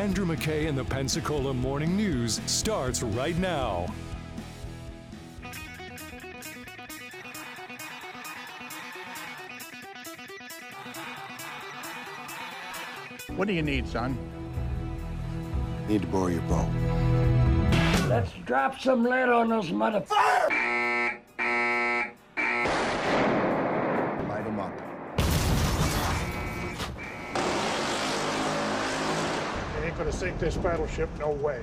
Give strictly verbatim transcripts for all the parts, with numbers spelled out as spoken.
Andrew McKay and the Pensacola Morning News starts right now. What do you need, son? Need to borrow your bow. Let's drop some lead on those motherfuckers! Light them up. They ain't gonna sink this battleship, no way.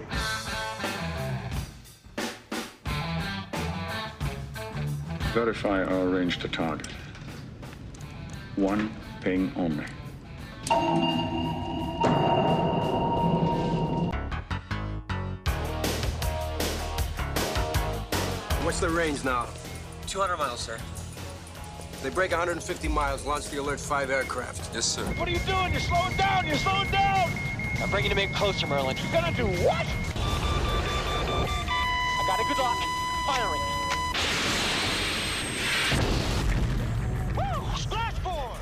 Verify our range to target. One ping only. What's the range now? two hundred miles, sir. They break one hundred fifty miles, launch the alert five aircraft. Yes, sir. What are you doing? You're slowing down! You're slowing down! I'm bringing him in closer, Merlin. You're gonna do what? I got it. Good luck. Firing. Woo! Splash board!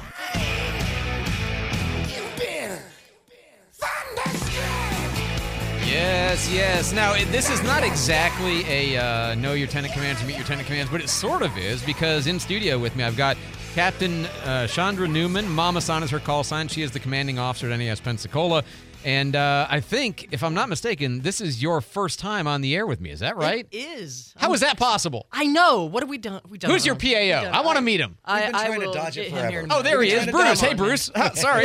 Yes, yes. Now, it- this is not exactly a uh, know your tenant commands, meet your tenant commands, but it sort of is, because in studio with me, I've got Captain uh, Chandra Newman. Mama San is her call sign. She is the commanding officer at N A S Pensacola. And uh, I think, if I'm not mistaken, this is your first time on the air with me. Is that right? It is. How is that possible? I know. What have we done? We done Who's your wrong? P A O? We done- I want to meet him. I, We've been I trying to will dodge it get him forever. here Oh, there he We've is. been trying Bruce. to Hey, come on, Bruce. Sorry.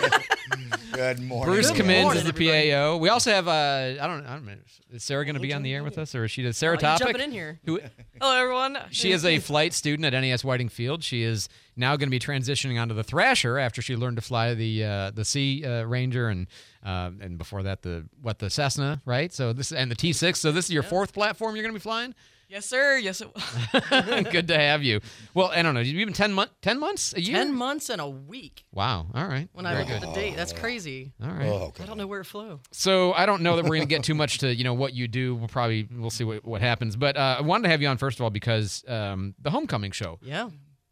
Good morning. Bruce Good Commends morning, is the P A O. We also have, uh, I don't I don't know, is Sarah going to be on the air with us, or is she does Sarah Oh, you Topic? jumping in here. Who, Hello, everyone. she is a flight student at N A S Whiting Field. She is now going to be transitioning onto the Thrasher after she learned to fly the uh, the Sea uh, Ranger and uh, and before that the what the Cessna, right? So this and the T six. So this is your fourth platform you're going to be flying. Yes, sir. Yes, it was. Good to have you. Well, I don't know. You've been ten months, ten months, a year. Ten months and a week. Wow. All right. When I looked at the date, that's crazy. All right. Oh, I don't know where it flew. So I don't know that we're going to get too much to, you know, what you do. We'll probably, we'll see what, what happens. But uh, I wanted to have you on, first of all, because um, the Homecoming show, Yeah.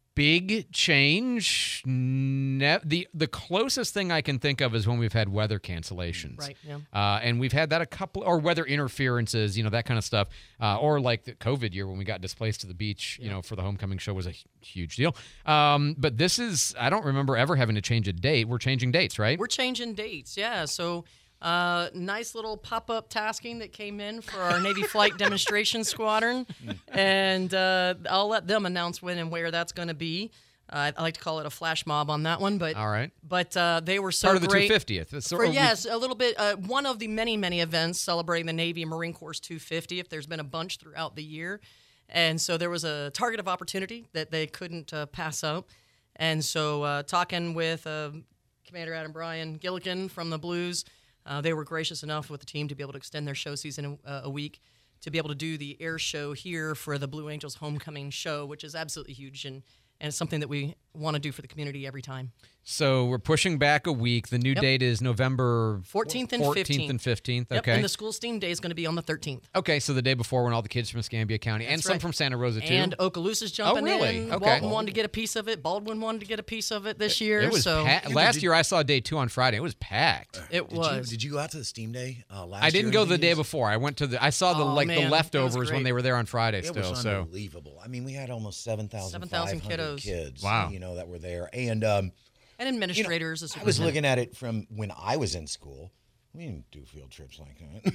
big change. Ne- the the closest thing I can think of is when we've had weather cancellations. Right. Yeah. Uh, and we've had that a couple, or weather interferences, you know, that kind of stuff. Uh, or like the COVID year when we got displaced to the beach, you know, for the Homecoming show was a hu- huge deal. Um, but this is, I don't remember ever having to change a date. We're changing dates, right? We're changing dates. Yeah. So, uh, nice little pop-up tasking that came in for our Navy Flight Demonstration Squadron, and uh, I'll let them announce when and where that's going to be. Uh, I like to call it a flash mob on that one, but All right. but uh, they were so Part of the great. two fiftieth. It's For, sort of- yes, a little bit. Uh, one of the many, many events celebrating the Navy and Marine Corps two fiftieth. There's been a bunch throughout the year. And so there was a target of opportunity that they couldn't uh, pass up. And so uh, talking with uh, Commander Adam Bryan Gilligan from the Blues, uh, they were gracious enough with the team to be able to extend their show season uh, a week to be able to do the air show here for the Blue Angels Homecoming show, which is absolutely huge. And And it's something that we want to do for the community every time. So we're pushing back a week. The new Yep. date is November fourteenth and fourteenth fifteenth. and fifteenth. Yep, Okay. and the school steam day is going to be on the thirteenth. Okay, so the day before when all the kids from Escambia County and That's some right. from Santa Rosa too. And Okaloosa's jumping Oh, really? in. Okay. Walton wanted to get a piece of it. Baldwin wanted to get a piece of it this year. It was so pa- last year. I saw day two on Friday. It was packed. it Did was. You, did you go out to the Steam Day uh, last I year? didn't go the day Indies? before. I went to the. I saw the Oh, like man, the that was leftovers when great. they were there on Friday It still. was So unbelievable. I mean, we had almost seven thousand seven five thousand hundred kiddos. kids. Wow. You know that were there, and um, and administrators. as I was well. looking at it from when I was in school. We didn't do field trips like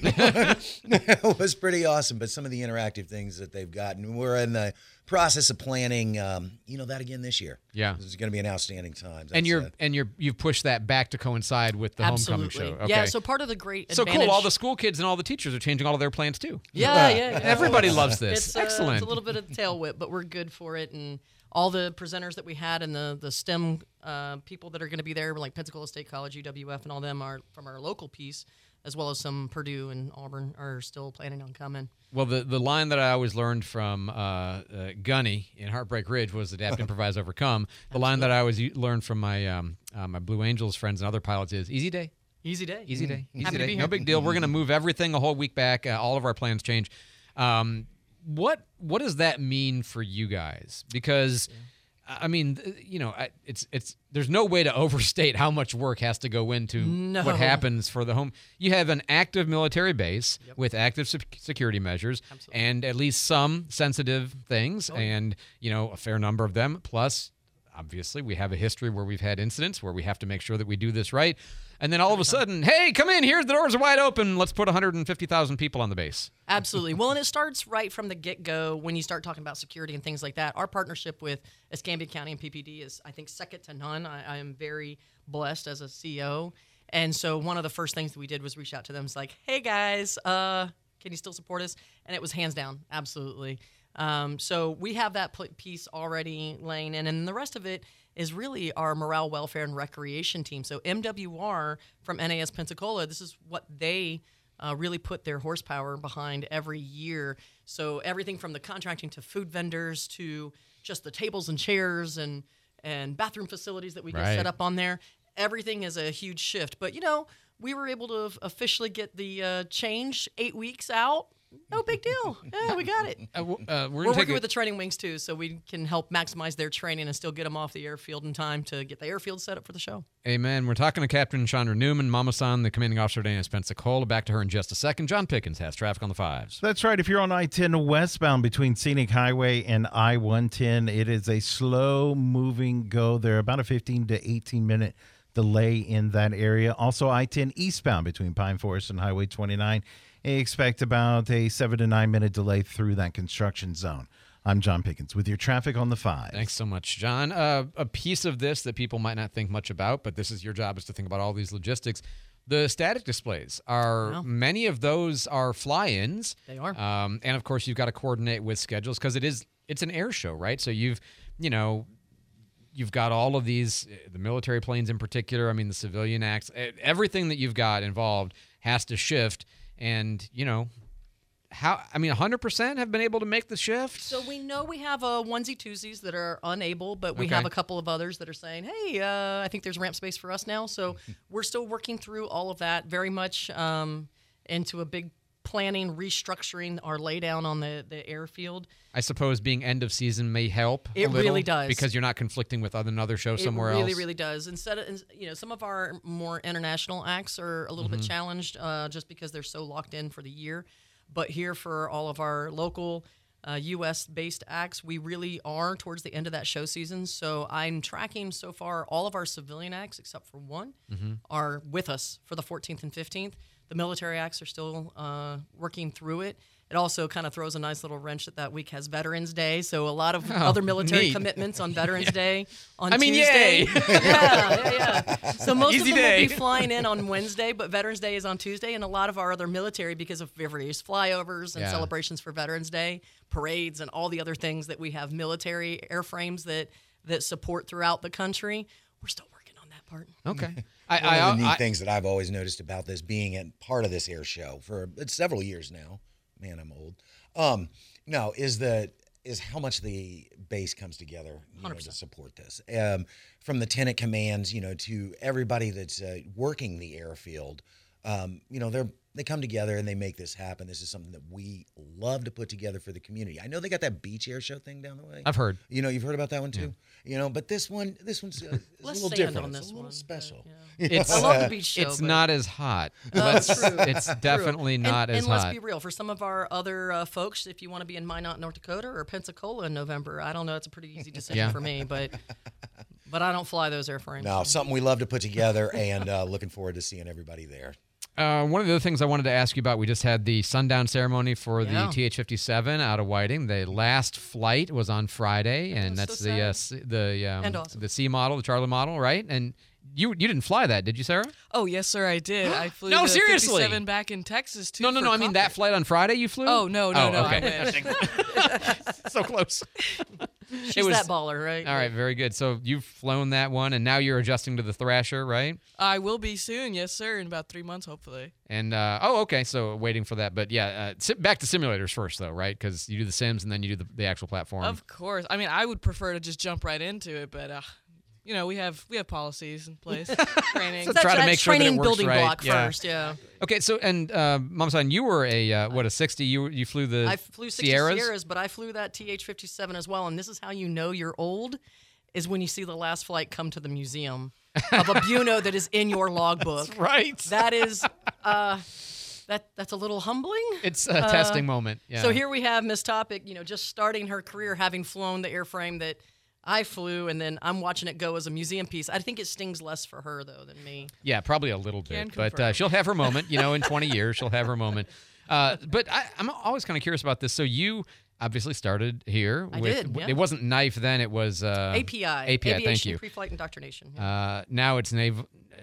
that. It was pretty awesome, but some of the interactive things that they've gotten, we're in the process of planning, um, you know, that again this year. Yeah. This is going to be an outstanding time. and That's, you're uh, and you're you've pushed that back to coincide with the Absolutely. homecoming show. Okay. Yeah, so part of the great So advantage. cool. All the school kids and all the teachers are changing all of their plans too. Yeah, yeah. yeah. Everybody loves this. It's, uh, Excellent. It's a little bit of tail whip, but we're good for it. And all the presenters that we had and the the STEM uh, people that are going to be there, like Pensacola State College, U W F, and all them are from our local piece, as well as some Purdue and Auburn are still planning on coming. Well, the, the line that I always learned from uh, uh, Gunny in Heartbreak Ridge was adapt, improvise, overcome. The line that I always u- learned from my um, uh, my Blue Angels friends and other pilots is easy day. Easy day. Easy day. Easy Happy to day. be No here. big deal. We're going to move everything a whole week back. Uh, all of our plans change. Um, what what does that mean for you guys? Because I mean, you know, I- it's it's there's no way to overstate how much work has to go into No. what happens for the home. You have an active military base with active sec- security measures and at least some sensitive things, and you know, a fair number of them. Plus, obviously, we have a history where we've had incidents where we have to make sure that we do this right. And then all of a sudden, hey, come in, here's the doors are wide open. Let's put one hundred fifty thousand people on the base. Absolutely. Well, and it starts right from the get-go when you start talking about security and things like that. Our partnership with Escambia County and P P D is, I think, second to none. I, I am very blessed as a C O. And so one of the first things that we did was reach out to them. It's like, hey, guys, uh, can you still support us? And it was hands down, absolutely. Um, so we have that pl- piece already laying in. And the rest of it is really our morale, welfare, and recreation team. So M W R from N A S Pensacola, this is what they uh, really put their horsepower behind every year. So everything from the contracting to food vendors to just the tables and chairs and, and bathroom facilities that we get Right. set up on there, everything is a huge shift. But, you know, we were able to officially get the uh, change eight weeks out. No big deal. Yeah, we got it. Uh, w- uh, we're We're gonna take working a- with the training wings, too, so we can help maximize their training and still get them off the airfield in time to get the airfield set up for the show. Amen. We're talking to Captain Chandra Newman, Mama San, the commanding officer of N A S Pensacola. Back to her in just a second. John Pickens has traffic on the fives. That's right. If you're on I ten westbound between Scenic Highway and I one ten, it is a slow-moving go there, about a fifteen to eighteen minute delay in that area. Also, I ten eastbound between Pine Forest and Highway twenty-nine. Expect about a seven to nine minute delay through that construction zone. I'm John Pickens with your traffic on the five. Thanks so much, John. Uh, a piece of this that people might not think much about, but this is your job, is to think about all these logistics. The static displays are, Wow. many of those are fly-ins. They are. Um, and of course, you've got to coordinate with schedules because it is, it's an air show, right? So you've, you know, you've got all of these, the military planes in particular, I mean, the civilian acts, eh, everything that you've got involved has to shift. And, you know, how, I mean, one hundred percent have been able to make the shift? So we know we have uh, onesie twosies that are unable, but we Okay. have a couple of others that are saying, hey, uh, I think there's ramp space for us now. So we're still working through all of that, very much um, into a big planning, restructuring our laydown on the, the airfield. I suppose being end of season may help. It a little really does. because you're not conflicting with other, another show somewhere it really, else. really does. Instead of, you know, some of our more international acts are a little bit challenged uh, just because they're so locked in for the year. But here for all of our local uh, U S-based acts, we really are towards the end of that show season. So I'm tracking so far all of our civilian acts, except for one, are with us for the fourteenth and fifteenth. The military acts are still uh, working through it. It also kind of throws a nice little wrench that that week has Veterans Day, so a lot of Oh, other military neat. commitments on Veterans Day on I mean, Tuesday. yay. yeah, yeah, yeah. So most Easy of them day. will be flying in on Wednesday, but Veterans Day is on Tuesday, and a lot of our other military, because of various flyovers and Yeah. celebrations for Veterans Day, parades, and all the other things that we have military airframes that that support throughout the country, we're still working on that part. Okay. I, One of the I, neat I, things that I've always noticed about this being a part of this air show for it's several years now. Man, I'm old. Um, no, is the is how much the base comes together, you know, one hundred to percent. support this. Um, from the tenant commands, you know, to everybody that's uh, working the airfield. Um, you know, they're they come together and they make this happen. This is something that we love to put together for the community. I know they got that beach air show thing down the way. I've heard. You know, you've heard about that one too. You know, but this one, this one's uh, is a Less little sand different. on It's this a little one, but, special. yeah. It's, I love the beach show. it's but- not as hot. Oh, Let's- true. It's True. definitely not and, as and hot. let's be real. For some of our other uh, folks, if you want to be in Minot, North Dakota, or Pensacola in November, I don't know. It's a pretty easy decision Yeah. for me, but but I don't fly those airframes. No, something we love to put together, and uh, looking forward to seeing everybody there. Uh, one of the other things I wanted to ask you about, we just had the sundown ceremony for Yeah. the T H fifty-seven out of Whiting. The last flight was on Friday, and was that's so the uh, sad. C- the um, And awesome. the C model, the Charlie model, right? And you you didn't fly that, did you, Sarah? Oh, yes, sir, I did. I flew No, the seriously? fifty-seven back in Texas, too. No, no, for no. I mean that coffee. flight on Friday you flew. Oh, no, no, Oh, no, okay. I wish. So close. She's was- that baller, right? All right, very good. So you've flown that one, and now you're adjusting to the Thrasher, right? I will be soon, yes, sir, in about three months, hopefully. And uh, oh, okay. So waiting for that, but yeah, uh, si- back to simulators first, though, right? Because you do the sims and then you do the, the actual platform. Of course. I mean, I would prefer to just jump right into it, but, uh, you know, we have we have policies in place, training. So That's try to that make sure that it training works building right. block Yeah. first, yeah. Okay, so and uh, Mama San, you were a uh, what a sixty. You you flew the I flew sixty Sierras. Sierras, but I flew that T H fifty-seven as well. And this is how you know you're old, is when you see the last flight come to the museum of a Buno that is in your logbook. That's right. That is, uh, that that's a little humbling. It's a Uh, testing moment. Yeah. So here we have Miss Topic, you know, just starting her career, having flown the airframe that I flew, and then I'm watching it go as a museum piece. I think it stings less for her, though, than me. Yeah, probably a little Can bit, but uh, confirm. she'll have her moment. You know, in twenty years, she'll have her moment. Uh, but I, I'm always kind of curious about this. So you obviously started here. I with, did, yeah. It wasn't knife then. It was uh, A P I. A P I. Aviation Thank you. Pre-Flight Indoctrination. yeah. Uh, now it's naval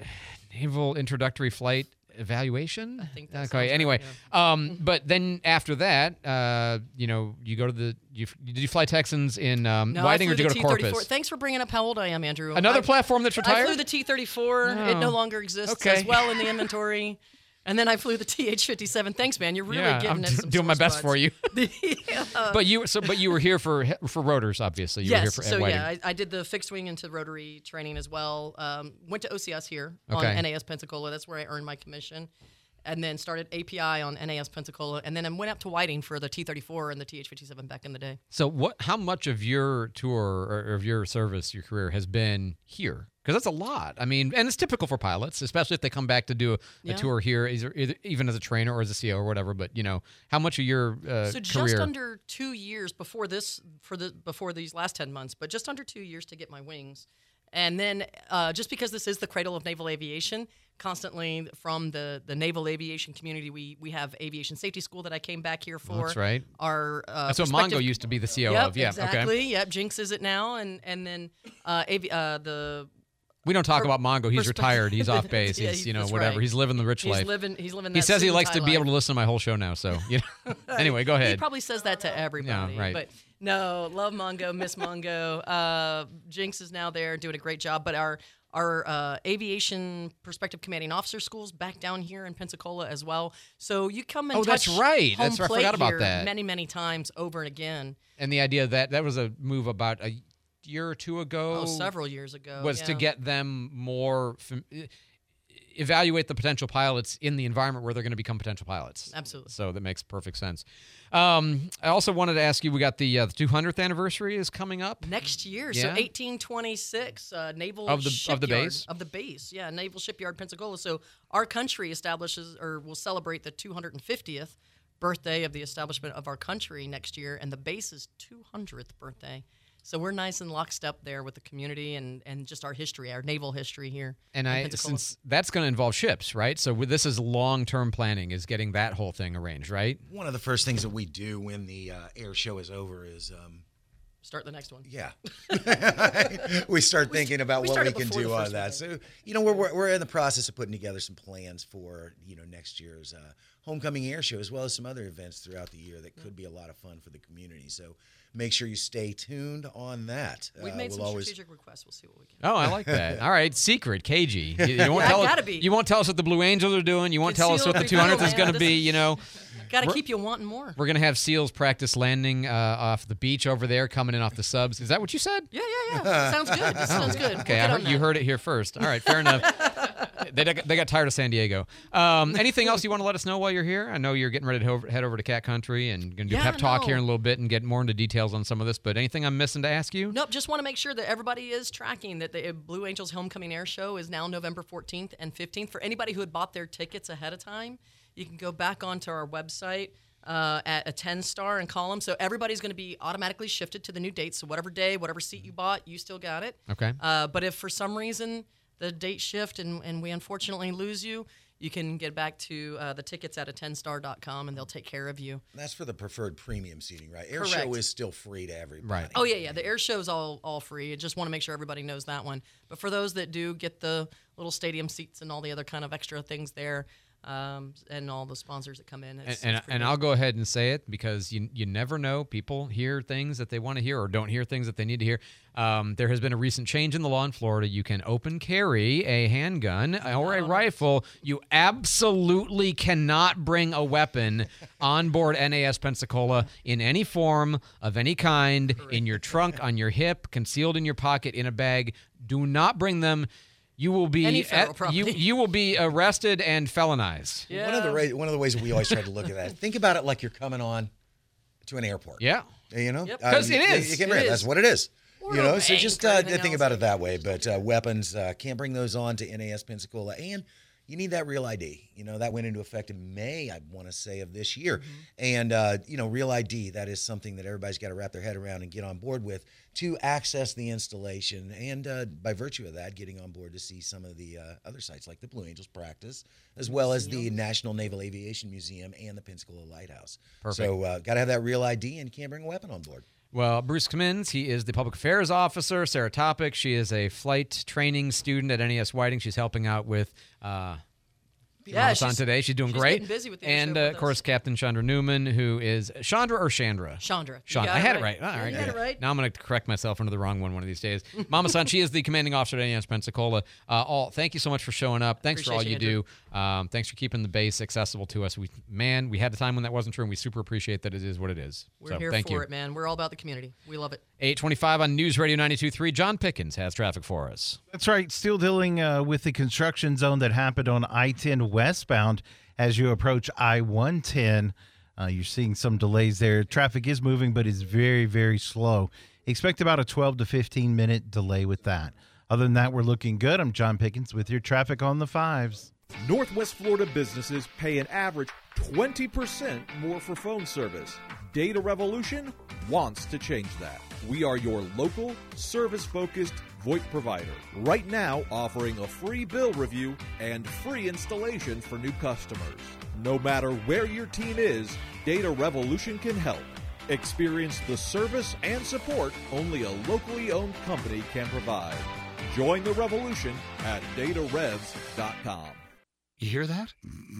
naval introductory flight evaluation. I think that okay. sounds Anyway, right, um, but then after that, uh, you know, you go to the. You, did you fly Texans in um, No, Whiting I or flew did you the go to T thirty-four. Corpus? Thanks for bringing up how old I am, Andrew. Another I- platform that's I retired? flew the T thirty-four. No. It no longer exists Okay. as well in the inventory. And then I flew the T H fifty-seven. Thanks, man. You're really yeah, getting I'm it do- some doing my sore best spots. for you. Yeah. But you, so, but you were here for for rotors, obviously. You yes. were here for so Whiting. yeah, I, I did the fixed wing into rotary training as well. Um, went to O C S here on Okay. N A S Pensacola. That's where I earned my commission. And then started A P I on N A S Pensacola. And then I went up to Whiting for the T thirty-four and the T H fifty-seven back in the day. So what? How much of your tour or, or of your service, your career, has been here? Because that's a lot. I mean, and it's typical for pilots, especially if they come back to do a, a Yeah. tour here, either, either, even as a trainer or as a C O or whatever. But you know, how much of your uh, So career? just under two years before this, for the before these last ten months, but just under two years to get my wings, and then uh, just because this is the cradle of naval aviation, constantly from the, the naval aviation community, we we have aviation safety school that I came back here for. That's right. Our uh, That's what prospective- Mongo used to be the C O Yep, of. Yeah. exactly. Okay. Yep, Jinx is it now, and and then uh, avi- uh, the. We don't talk per- about Mongo. He's perspe- retired. He's off base. Yeah, he's you know that's whatever. right. He's living the rich He's life. living- he's living He that says he suit and likes tie to be able life. to listen to my whole show now. So you know. Anyway, go He ahead. probably says that to everybody. Yeah, right. But no, love Mongo, miss Mongo. Uh, Jinx is now there doing a great job. But our our uh, aviation prospective commanding officer schools back down here in Pensacola as well. So you come and Oh, that's touch right. home That's right. I plate forgot about here that. many many times over and again. And the idea that that was a move about a year or two ago. Oh, several years ago, was to yeah. get them more. Fam- evaluate the potential pilots in the environment where they're going to become potential pilots. Absolutely. So that makes perfect sense. Um, I also wanted to ask you, we got the, uh, the two hundredth anniversary is coming up. Next year, Yeah. so eighteen twenty-six, uh, Naval Of the- of the Shipyard, base? of the base, yeah, Naval Shipyard, Pensacola. So our country establishes or will celebrate the two hundred fiftieth birthday of the establishment of our country next year, and the base's two hundredth birthday. So we're nice and lockstep there with the community and, and just our history, our naval history here. And in I, Pensacola. since that's going to involve ships, right? So with- this is long-term planning, is getting that whole thing arranged, right? One of the first things that we do when the uh, air show is over is, um, Start the next one. yeah, we start We thinking st- about we what started we can before the do on first that. one. So, you know, we're, we're we're in the process of putting together some plans for you know next year's uh, homecoming air show, as well as some other events throughout the year that could be a lot of fun for the community. So make sure you stay tuned on that. We've Uh, made we'll some always- strategic requests. We'll see what we can. Oh, I like that. All right, secret, cagey. You, you won't Yeah, tell gotta us. be. You won't tell us what the Blue Angels are doing. You won't tell us Conceal what the the two hundredth reveal, is going to man. be. This You know. Got to We're- keep you wanting more. We're gonna have SEALs practice landing uh, off the beach over there, coming in off the subs. Is that what you said? Yeah, yeah, yeah. Sounds good. This sounds good. Okay, We'll I get heard, on you that. heard it here first. All right, fair enough. They, they got tired of San Diego. Um, anything else you want to let us know while you're here? I know you're getting ready to ho- head over to Cat Country and going to do Yeah, pep talk no. here in a little bit and get more into details on some of this. But anything I'm missing to ask you? Nope, just want to make sure that everybody is tracking that the Blue Angels Homecoming Air Show is now November fourteenth and fifteenth. For anybody who had bought their tickets ahead of time, you can go back onto our website uh, at a ten star and call them. So everybody's going to be automatically shifted to the new dates. So whatever day, whatever seat you bought, you still got it. Okay. Uh, but if for some reason the date shift and, and we unfortunately lose you, you can get back to uh, the tickets at a ten star dot com and they'll take care of you. That's for the preferred premium seating, right? Air show Correct. is still free to everybody. Right. Oh yeah, yeah. The air show's all all free. I just want to make sure everybody knows that one. But for those that do get the little stadium seats and all the other kind of extra things there, um, and all the sponsors that come in, And, it's, and, it's pretty and good. I'll go ahead and say it because you you never know. People hear things that they want to hear or don't hear things that they need to hear. Um, there has been a recent change in the law in Florida. You can open carry a handgun or a rifle. You absolutely cannot bring a weapon on board N A S Pensacola in any form of any kind, in your trunk, on your hip, concealed in your pocket, in a bag. Do not bring them. You will be Any federal at- property. you you will be arrested and felonized. Yeah. One of the ra- one of the ways that we always try to look at that. Think about it like you're coming on to an airport. Yeah. You know, Yep. Uh, 'Cause you- it is. You can It read. is. That's what it is. You know, so bank just or uh, anything think else. about it that way. But uh, weapons, uh, can't bring those on to N A S Pensacola. And you need that real I D. You know, that went into effect in May, I want to say, of this year. Mm-hmm. And, uh, you know, real I D, that is something that everybody's got to wrap their head around and get on board with to access the installation. And uh, by virtue of that, getting on board to see some of the uh, other sites like the Blue Angels practice, as well as the National Naval Aviation Museum and the Pensacola Lighthouse. Perfect. So uh, got to have that real I D, and you can't bring a weapon on board. Well, Bruce Cummins, he is the public affairs officer. Sarah Topic, she is a flight training student at N A S Whiting. She's helping out with uh, Yeah, Mama's on she's- today. She's doing she's great. getting busy with the and show uh, with of course, us. Captain Chandra Newman, who is Chandra or Chandra? Chandra. You Chandra. got I it had right. it right. All Yeah, right. you got good. it right. Now I'm going to correct myself under the wrong one one of these days. Mama San, she is the commanding officer at N A S Pensacola. Uh, all, thank you so much for showing up. Thanks for all Appreciate you you, do. Um, thanks for keeping the base accessible to us. We man, we had a time when that wasn't true, and we super appreciate that it is what it is. We're so here thank for you. it, man. We're all about the community. We love it. eight twenty-five on News Radio ninety-two point three. John Pickens has traffic for us. That's right. Still dealing uh, with the construction zone that happened on I ten westbound as you approach I one ten. Uh, you're seeing some delays there. Traffic is moving, but it's very, very slow. Expect about a twelve to fifteen minute delay with that. Other than that, we're looking good. I'm John Pickens with your traffic on the fives. Northwest Florida businesses pay an average twenty percent more for phone service. Data Revolution wants to change that. We are your local, service-focused VoIP provider. Right now, offering a free bill review and free installation for new customers. No matter where your team is, Data Revolution can help. Experience the service and support only a locally owned company can provide. Join the revolution at data revs dot com. You hear that?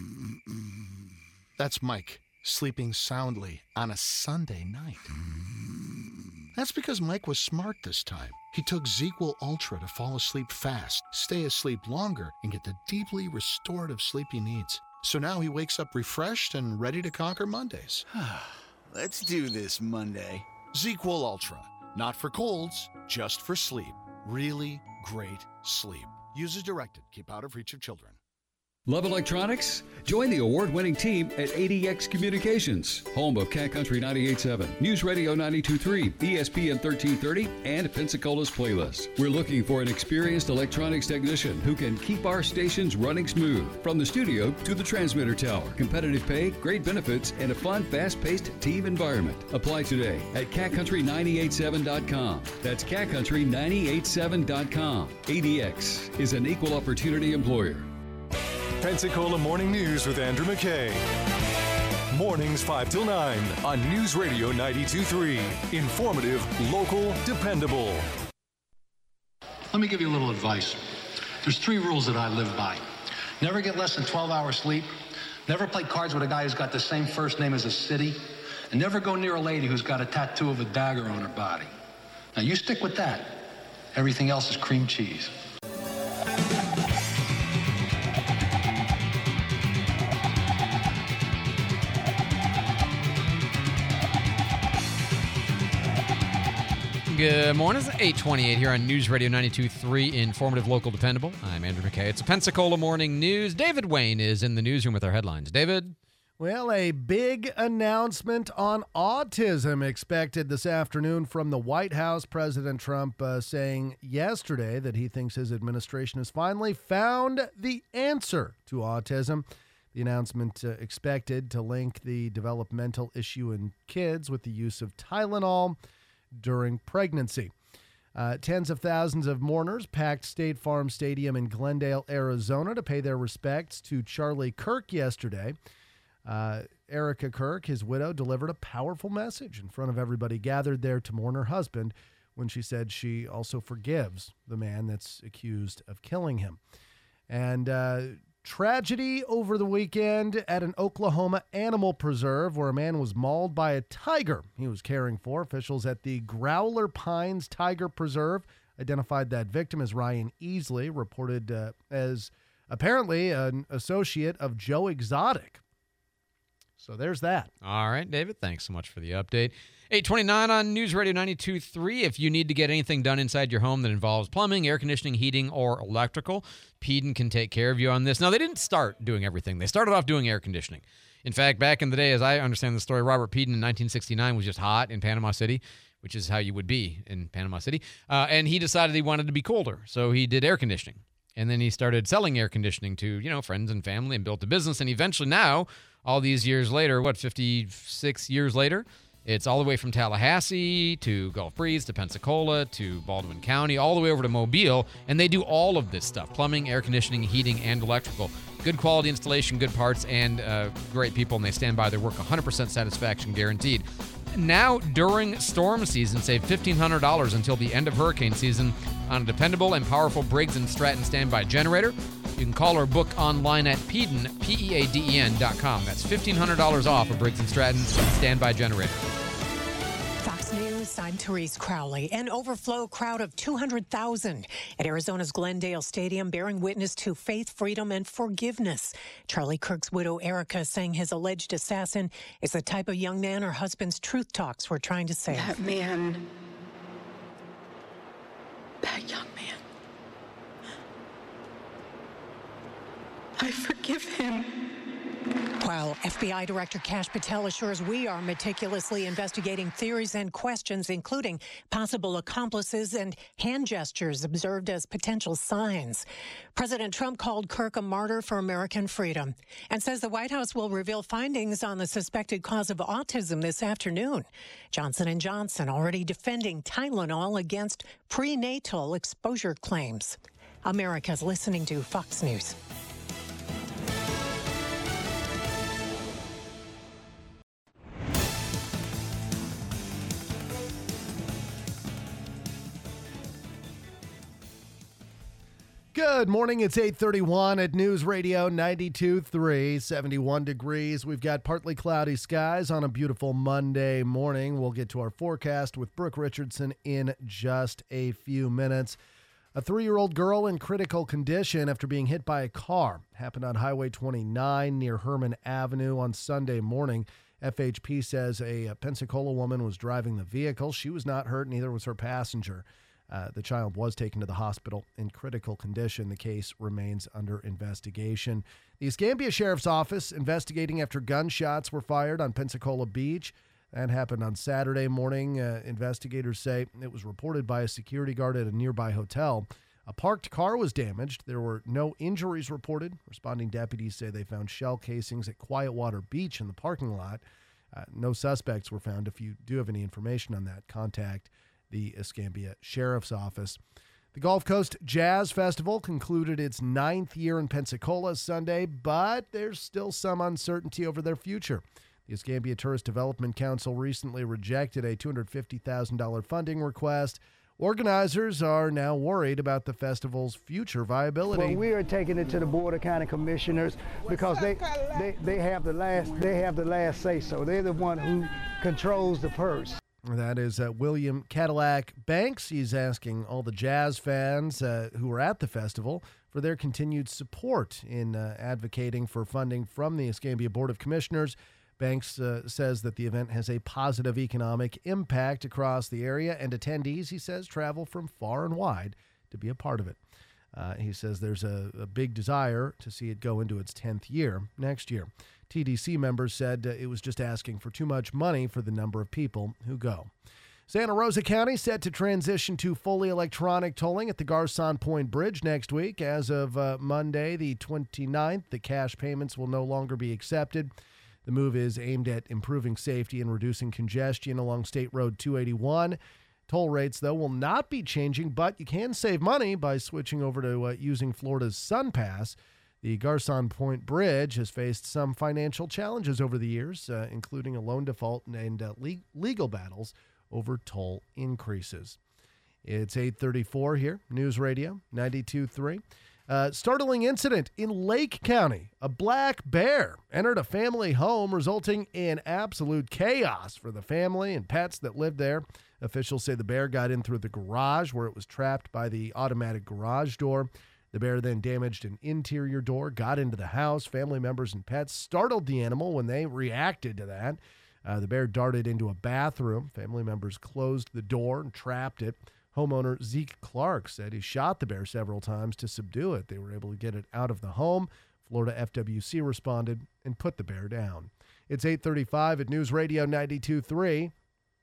That's Mike, sleeping soundly on a Sunday night. That's because Mike was smart this time. He took ZzzQuil Ultra to fall asleep fast, stay asleep longer, and get the deeply restorative sleep he needs. So now he wakes up refreshed and ready to conquer Mondays. Let's do this Monday. ZzzQuil Ultra. Not for colds, just for sleep. Really great sleep. Use as directed. Keep out of reach of children. Love electronics? Join the award-winning team at A D X Communications, home of Cat Country ninety-eight point seven, News Radio ninety-two point three, E S P N thirteen thirty, and Pensacola's Playlist. We're looking for an experienced electronics technician who can keep our stations running smooth, from the studio to the transmitter tower. Competitive pay, great benefits, and a fun, fast-paced team environment. Apply today at cat country nine eight seven dot com. That's cat country nine eight seven dot com. A D X is an equal opportunity employer. Pensacola Morning News with Andrew McKay. Mornings five till nine on News Radio ninety-two point three. Informative, local, dependable. Let me give you a little advice. There's three rules that I live by. Never get less than twelve hours sleep. Never play cards with a guy who's got the same first name as a city. And never go near a lady who's got a tattoo of a dagger on her body. Now you stick with that. Everything else is cream cheese. Good morning. It's eight twenty-eight here on News Radio ninety-two point three, informative, local, dependable. I'm Andrew McKay. It's a Pensacola Morning News. David Wayne is in the newsroom with our headlines. David? Well, a big announcement on autism expected this afternoon from the White House. President Trump uh, saying yesterday that he thinks his administration has finally found the answer to autism. The announcement uh, expected to link the developmental issue in kids with the use of Tylenol during pregnancy. Uh, tens of thousands of mourners packed State Farm Stadium in Glendale, Arizona to pay their respects to Charlie Kirk yesterday. Uh, Erica Kirk, his widow, delivered a powerful message in front of everybody gathered there to mourn her husband when she said she also forgives the man that's accused of killing him. And uh, tragedy over the weekend at an Oklahoma animal preserve where a man was mauled by a tiger he was caring for. Officials at the Growler Pines Tiger Preserve identified that victim as Ryan Easley, reported uh, as apparently an associate of Joe Exotic. So there's that. All right, David, thanks so much for the update. eight twenty-nine on News Radio ninety-two point three. If you need to get anything done inside your home that involves plumbing, air conditioning, heating, or electrical, Peden can take care of you on this. Now, they didn't start doing everything. They started off doing air conditioning. In fact, back in the day, as I understand the story, Robert Peden in nineteen sixty-nine was just hot in Panama City. which is how you would be in Panama City. Uh, and he decided he wanted to be colder, so he did air conditioning. And then he started selling air conditioning to, you know, friends and family and built a business. And eventually now, all these years later, what, fifty-six years later, it's all the way from Tallahassee to Gulf Breeze to Pensacola to Baldwin County, all the way over to Mobile. And they do all of this stuff, plumbing, air conditioning, heating, and electrical. Good quality installation, good parts, and uh, great people. And they stand by their work, one hundred percent satisfaction guaranteed. Now, during storm season, save fifteen hundred dollars until the end of hurricane season on a dependable and powerful Briggs and Stratton standby generator. You can call or book online at Peden, P E A D E N dot com. That's fifteen hundred dollars off a Briggs and Stratton standby generator. Fox News, I'm Therese Crowley. An overflow crowd of two hundred thousand at Arizona's Glendale Stadium, bearing witness to faith, freedom, and forgiveness. Charlie Kirk's widow, Erica, saying his alleged assassin is the type of young man her husband's truth talks were trying to save. That man, that young man, I forgive him. While F B I Director Kash Patel assures we are meticulously investigating theories and questions, including possible accomplices and hand gestures observed as potential signs. President Trump called Kirk a martyr for American freedom and says the White House will reveal findings on the suspected cause of autism this afternoon. Johnson and Johnson already defending Tylenol against prenatal exposure claims. America's listening to Fox News. Good morning. It's eight thirty-one at News Radio ninety-two point three, seventy-one degrees. We've got partly cloudy skies on a beautiful Monday morning. We'll get to our forecast with Brooke Richardson in just a few minutes. A three-year-old girl in critical condition after being hit by a car happened on Highway twenty-nine near Herman Avenue on Sunday morning. F H P says a Pensacola woman was driving the vehicle. She was not hurt, neither was her passenger. Uh, the child was taken to the hospital in critical condition. The case remains under investigation. The Escambia Sheriff's Office investigating after gunshots were fired on Pensacola Beach. That happened on Saturday morning. Uh, investigators say it was reported by a security guard at a nearby hotel. A parked car was damaged. There were no injuries reported. Responding deputies say they found shell casings at Quietwater Beach in the parking lot. Uh, no suspects were found. If you do have any information on that, contact the Escambia Sheriff's Office. The Gulf Coast Jazz Festival concluded its ninth year in Pensacola Sunday, but there's still some uncertainty over their future. The Escambia Tourist Development Council recently rejected a two hundred fifty thousand dollars funding request. Organizers are now worried about the festival's future viability. Well, we are taking it to the Board of County Commissioners because they, they, they have the last they have the last say so. They're the one who controls the purse. That is uh, William Cadillac Banks. He's asking all the jazz fans uh, who were at the festival for their continued support in uh, advocating for funding from the Escambia Board of Commissioners. Banks uh, says that the event has a positive economic impact across the area, and attendees, he says, travel from far and wide to be a part of it. Uh, he says there's a, a big desire to see it go into its tenth year next year. T D C members said uh, it was just asking for too much money for the number of people who go. Santa Rosa County set to transition to fully electronic tolling at the Garcon Point Bridge next week. As of uh, Monday, the twenty-ninth, the cash payments will no longer be accepted. The move is aimed at improving safety and reducing congestion along State Road two eighty-one. Toll rates, though, will not be changing, but you can save money by switching over to uh, using Florida's SunPass. The Garcon Point Bridge has faced some financial challenges over the years, uh, including a loan default and uh, le- legal battles over toll increases. It's eight thirty-four here, News Radio ninety-two point three. Uh, startling incident in Lake County. A black bear entered a family home, resulting in absolute chaos for the family and pets that lived there. Officials say the bear got in through the garage where it was trapped by the automatic garage door. The bear then damaged an interior door, got into the house. Family members and pets startled the animal when they reacted to that. Uh, the bear darted into a bathroom. Family members closed the door and trapped it. Homeowner Zeke Clark said he shot the bear several times to subdue it. They were able to get it out of the home. Florida F W C responded and put the bear down. It's eight thirty-five at News Radio ninety-two point three.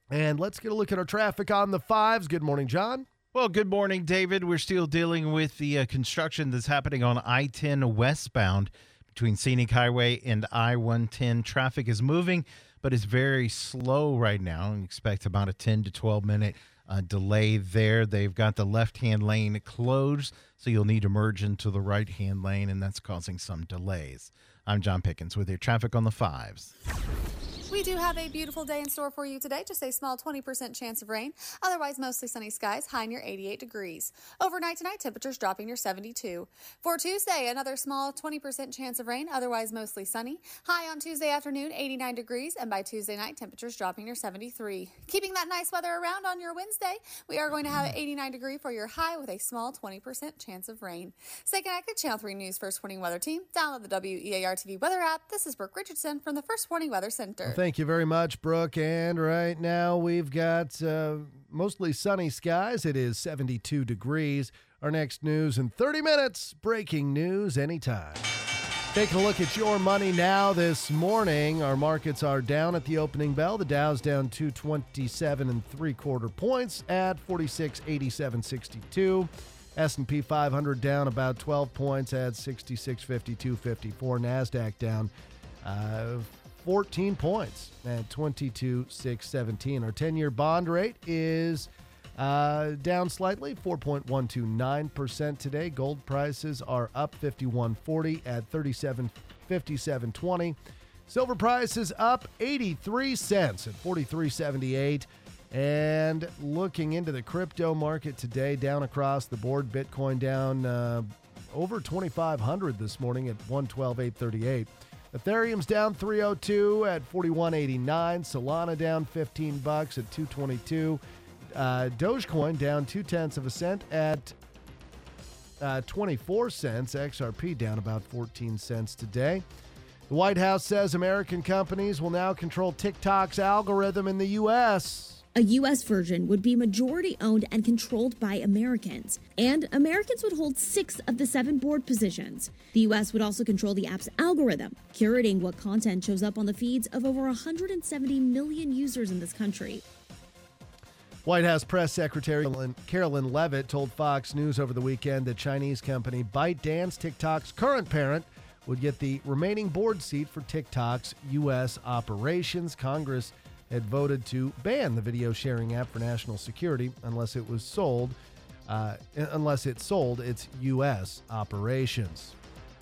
And let's get a look at our traffic on the fives. Good morning, John. Well, good morning, David. We're still dealing with the uh, construction that's happening on I ten westbound between Scenic Highway and I one ten. Traffic is moving, but it's very slow right now. And expect about a ten to twelve minute uh, delay there. They've got the left-hand lane closed, so you'll need to merge into the right-hand lane, and that's causing some delays. I'm John Pickens with your traffic on the fives. We do have a beautiful day in store for you today. Just a small twenty percent chance of rain. Otherwise, mostly sunny skies, high near eighty-eight degrees. Overnight tonight, temperatures dropping near seventy-two. For Tuesday, another small twenty percent chance of rain. Otherwise, mostly sunny. High on Tuesday afternoon, eighty-nine degrees. And by Tuesday night, temperatures dropping near seventy-three. Keeping that nice weather around on your Wednesday, we are going to have an eighty-nine degree for your high with a small twenty percent chance of rain. Stay connected. Channel three News First Warning Weather Team. Download the W E A R T V weather app. This is Brooke Richardson from the First Warning Weather Center. Thank you very much, Brooke. And right now we've got uh, mostly sunny skies. It is seventy-two degrees. Our next news in thirty minutes. Breaking news anytime. Taking a look at your money now this morning. Our markets are down at the opening bell. The Dow's down two twenty-seven and three quarter points at forty-six eighty-seven sixty-two. S and P five hundred down about twelve points at sixty-six fifty-two fifty-four. NASDAQ down uh, fourteen points at twenty-two six seventeen. Our ten-year bond rate is uh, down slightly, four point one two nine percent today. Gold prices are up fifty-one forty at thirty-seven fifty-seven twenty. Silver price is up eighty-three cents at forty-three seventy-eight. And looking into the crypto market today, down across the board, Bitcoin down uh, over twenty-five hundred this morning at one twelve eight thirty-eight. Ethereum's down three oh two at forty-one eighty-nine. Solana down fifteen bucks at two twenty-two. Uh, Dogecoin down two tenths of a cent at uh, twenty-four cents. X R P down about fourteen cents today. The White House says American companies will now control TikTok's algorithm in the U S A U S version would be majority owned and controlled by Americans, and Americans would hold six of the seven board positions. The U S would also control the app's algorithm, curating what content shows up on the feeds of over one hundred seventy million users in this country. White House Press Secretary Carolyn Leavitt told Fox News over the weekend that Chinese company ByteDance, TikTok's current parent, would get the remaining board seat for TikTok's U S operations. Congress had voted to ban the video sharing app for national security unless it was sold, uh, unless it sold its U S operations.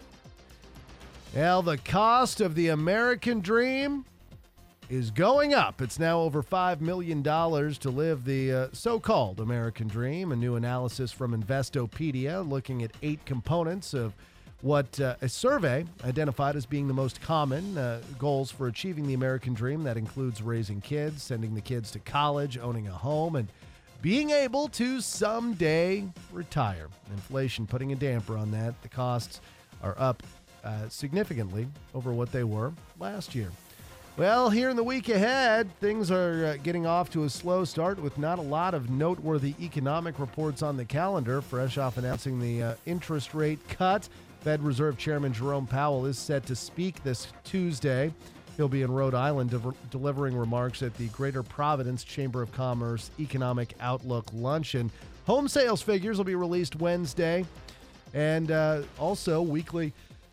Well, the cost of the American dream is going up. It's now over five million dollars to live the uh, so-called American dream. A new analysis from Investopedia looking at eight components of what uh, a survey identified as being the most common uh, goals for achieving the American dream. That includes raising kids, sending the kids to college, owning a home, and being able to someday retire. Inflation putting a damper on that. The costs are up uh, significantly over what they were last year. Well, here in the week ahead, things are uh, getting off to a slow start with not a lot of noteworthy economic reports on the calendar. Fresh off announcing the uh, interest rate cut, Fed Reserve Chairman Jerome Powell is set to speak this Tuesday. He'll be in Rhode Island de- delivering remarks at the Greater Providence Chamber of Commerce Economic Outlook Luncheon. Home sales figures will be released Wednesday. And uh, also weekly...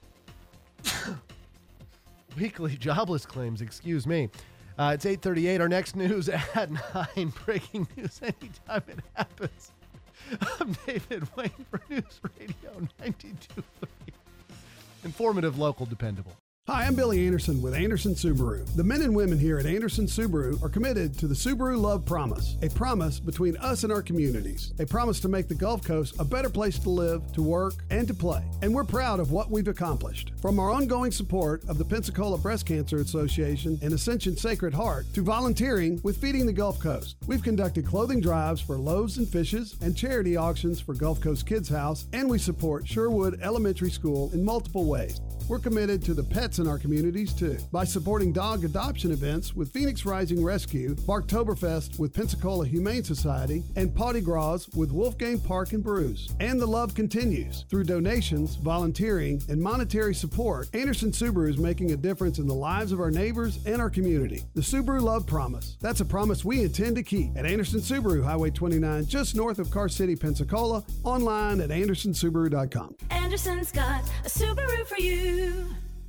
Weekly jobless claims, excuse me. Uh, it's eight thirty-eight. Our next news at nine. Breaking news anytime it happens. I'm David Wayne for News Radio ninety-two point three. Informative, local, dependable. Hi, I'm Billy Anderson with Anderson Subaru. The men and women here at Anderson Subaru are committed to the Subaru Love Promise, a promise between us and our communities, a promise to make the Gulf Coast a better place to live, to work, and to play. And we're proud of what we've accomplished. From our ongoing support of the Pensacola Breast Cancer Association and Ascension Sacred Heart to volunteering with Feeding the Gulf Coast. We've conducted clothing drives for Loaves and Fishes and charity auctions for Gulf Coast Kids House, and we support Sherwood Elementary School in multiple ways. we're committed to the pets in our communities too. By supporting dog adoption events with Phoenix Rising Rescue, Barktoberfest with Pensacola Humane Society, and Potty Gras with Wolfgang Park and Brews. And the love continues. Through donations, volunteering, and monetary support, Anderson Subaru is making a difference in the lives of our neighbors and our community. The Subaru Love Promise. That's a promise we intend to keep at Anderson Subaru, Highway twenty-nine, just north of Car City, Pensacola, online at anderson subaru dot com. Anderson's got a Subaru for you.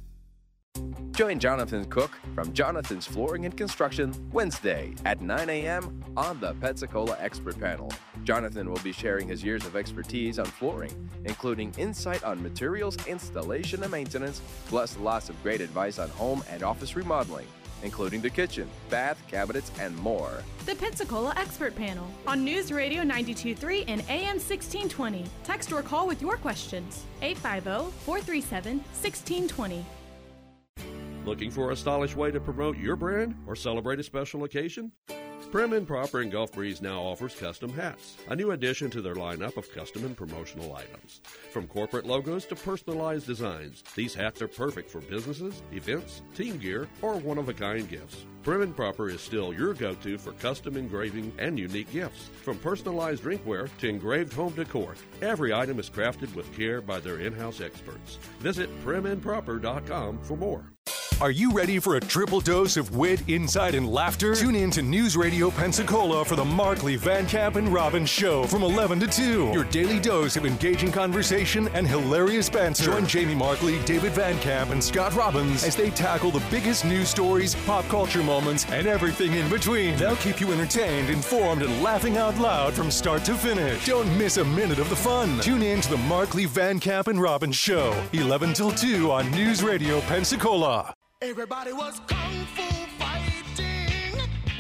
Join Jonathan Cook from Jonathan's Flooring and Construction Wednesday at nine a.m. on the Pensacola Expert Panel. Jonathan will be sharing his years of expertise on flooring, including insight on materials, installation, and maintenance, plus lots of great advice on home and office remodeling, including the kitchen, bath, cabinets, and more. The Pensacola Expert Panel on News Radio ninety-two point three and A M sixteen twenty. Text or call with your questions. eight five zero, four three seven, one six two zero. Looking for a stylish way to promote your brand or celebrate a special occasion? Prim and Proper in Gulf Breeze now offers custom hats, a new addition to their lineup of custom and promotional items. From corporate logos to personalized designs, these hats are perfect for businesses, events, team gear, or one-of-a-kind gifts. Prim and Proper is still your go-to for custom engraving and unique gifts. From personalized drinkware to engraved home decor, every item is crafted with care by their in-house experts. Visit prim and proper dot com for more. Are you ready for a triple dose of wit, insight, and laughter? Tune in to News Radio Pensacola for the Markley, Van Camp, and Robbins Show from eleven to two. Your daily dose of engaging conversation and hilarious banter. Join Jamie Markley, David Van Camp, and Scott Robbins as they tackle the biggest news stories, pop culture moments, and everything in between. They'll keep you entertained, informed, and laughing out loud from start to finish. Don't miss a minute of the fun. Tune in to the Markley, Van Camp, and Robbins Show, eleven till two on News Radio Pensacola. Everybody was kung fu fighting.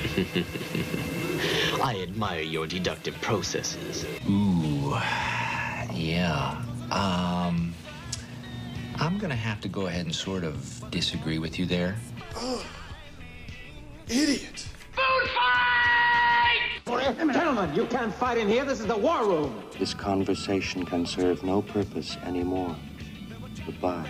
I admire your deductive processes. Ooh, yeah. Um, I'm gonna have to go ahead and sort of disagree with you there. Oh, idiot. Food fight! Gentlemen, you can't fight in here. This is the war room. This conversation can serve no purpose anymore. Goodbye.